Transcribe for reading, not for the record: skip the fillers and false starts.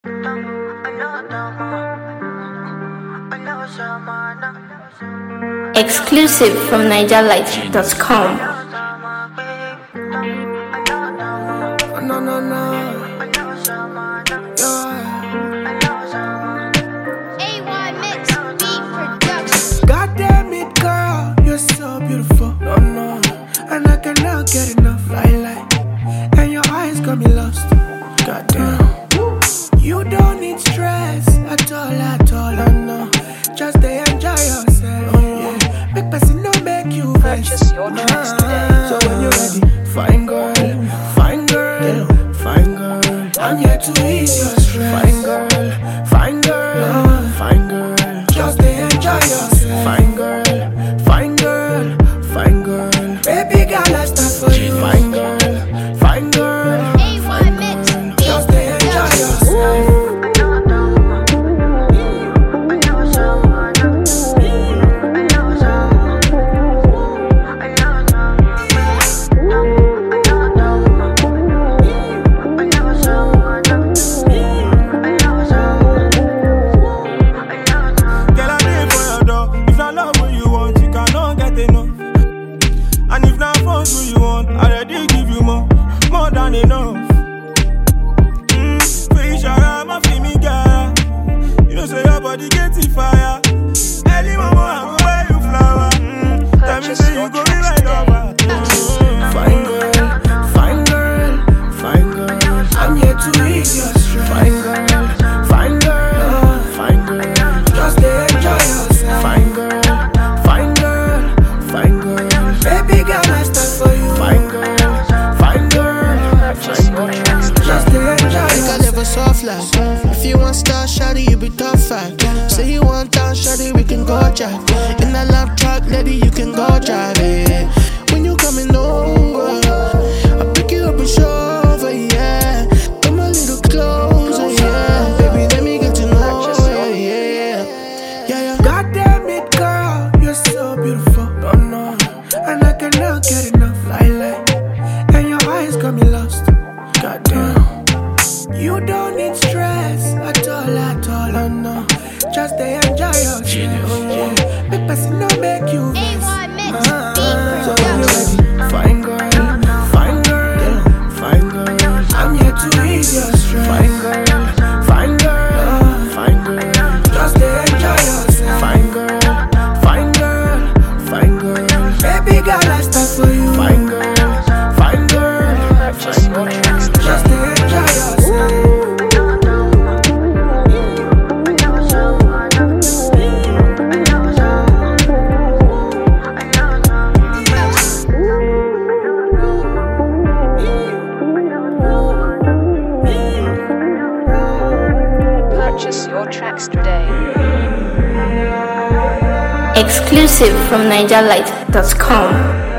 Exclusive from NigerLight.com. God damn it, girl, you're so beautiful. And I cannot get enough. And your eyes got me lost. God damn. You don't need stress at all. Just enjoy yourself. Make person no make you vex. Purchase your tracks today. So when you're ready, fine girl, fine girl, fine girl, I'm here to ease your stress. Fine girl, fine girl, fine girl, just enjoy yourself. Fine girl, fine girl, fine girl, baby girl, let's start for you. Fine girl, fine girl, fine girl, just enjoy yourself. Enough. Fish around my feeling girl. You know say your body get fire. Early mama, I go buy you flower. Tell me say you go be right over. Fine girl, fine girl, fine girl, I'm here to ease your stress. Fine girl, fine girl, fine girl, just enjoy yourself. Fine girl, fine girl, fine girl, baby girl, I stand for you. Fine girl, fine girl. Soft life. If you want star shawty, you be top 5. Say you want town shawty, we can go drive. In that love truck, lady, you can go drive it. When you coming over, I'll pick you up and chauffeur, yeah. Come a little closer, yeah. Baby, let me get to know you, yeah. God damn it, girl, you're so beautiful. And I cannot get enough. And your eyes got me lost. God damn. You don't need stress at all, no. Just enjoy yourself. Make person no make you vex. So when you're ready, fine girl, fine girl, fine girl, I'm here to ease your stress. Fine girl, fine girl, fine girl, just enjoy yourself. Fine girl, fine girl, fine girl, baby girl, I stand for you. Fine girl, fine girl, fine girl, just enjoy yourself. Purchase your tracks today. Exclusive from NigerLight.com.